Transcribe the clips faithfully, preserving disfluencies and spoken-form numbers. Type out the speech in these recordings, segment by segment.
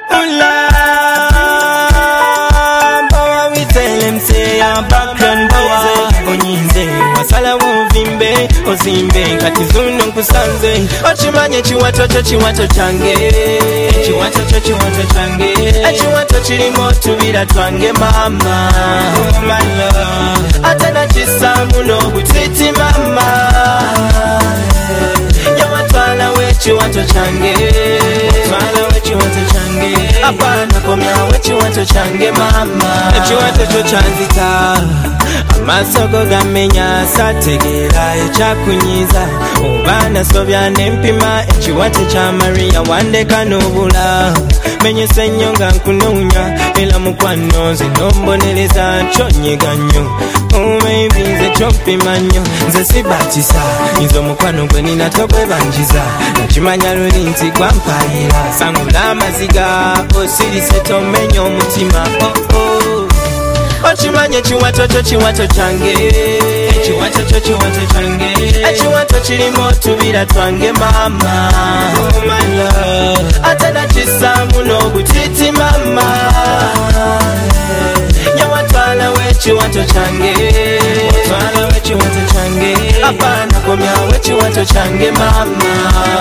Bawa we tell him say I'm back and bawa Onyinze wasala wovimbe Ozimbe kati zuno nkusanze Ochimanye chiwatocho chiwato change Chiwatocho chiwato change Chiwato chilimo tubira twange mama Oh my love Atana chisamu no butiti mama Yawatwala we chiwato change Twala we chiwato change Apana komya we chiwato change mama Chiwato cho chanzita Amasogo gamenya sategera echakunyiza Obana sobya nempima echiwate cha Maria wandeka nobula Menye senyonga nkununya ila mukwano zinomboneleza chonyeganyo Oh maybe nze chompimanyo nze sibatisa Nizo mukwano gwe ninatogwe banjiza Nachimanya luli nti gwampayira Sangula amaziga osiri seto menyo mutima Oh oh Ochimanye chiwatocho chiwato change Chiwatocho chiwato change Chiwato chilimo tubira twange mama Oh my love Atana chisamu no butiti mama Yawatwala we chiwato change Twala we chiwato change Apana komya we chiwato change mama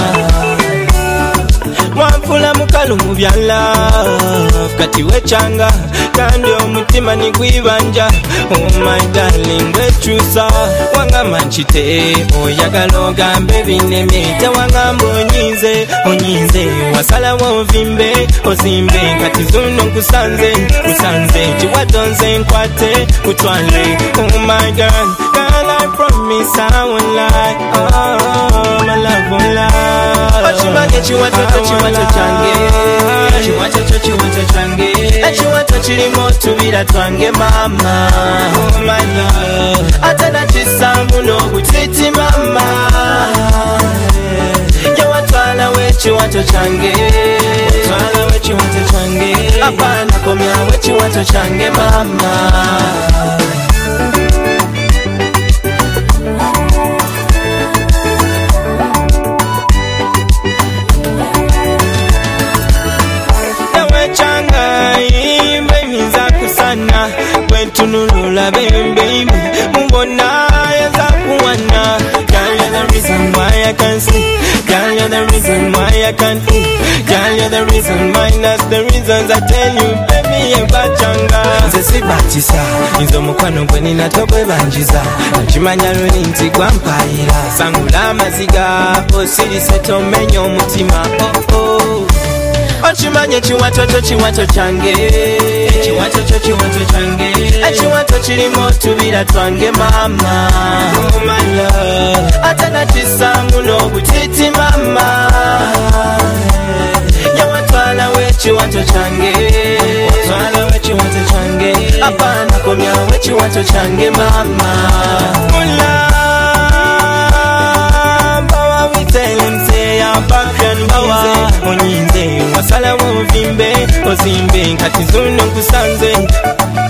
Mwampula mukalu mubya love Kati wechanga Kandi omutima nigwibanja Oh my darling wechusa Wanga manchite Oyagala ogambe binemete Wanga mbonyize Onyize Wasala wovimbe Ozimbe Kati zuno nkusanze Kusanze Chiwatonze nkwate Kutwale Oh my girl Girl I promise I won't lie Oh my love won't lie Ochimanye chiwatoto chiwato change Chiwatoto chiwato change Chiwato chilimo tubira twange mama Oh my love Atana chisamu no butiti mama Yawatwala we chiwato change Twala we chiwato change Apana komya we chiwato change mama Tunulula baby Mbona yaza kuwana Girl you're the reason why I can see Girl you're the reason why I can eat Girl you're the reason why that's the reasons I tell you baby yebachanga Nze sibatisa Nizo mukwano gwe ninatogwe banjiza Nachimanya luli nti gwampayira Sangula amaziga Osiri seto menyo mutima Oh oh Ochimanye chiwatocho chiwato change Chiwatocho chiwato change Chiwato chilimo tubira twange mama Oh my love Atana chisamu no butiti mama Yawatwala we chiwato change Twala we chiwato change Apana komya we chiwato change mama Mula Bawa we tell him say I'm back and bawa Onyinze wasala wovimbe Ozimbe kati zuno nkusanze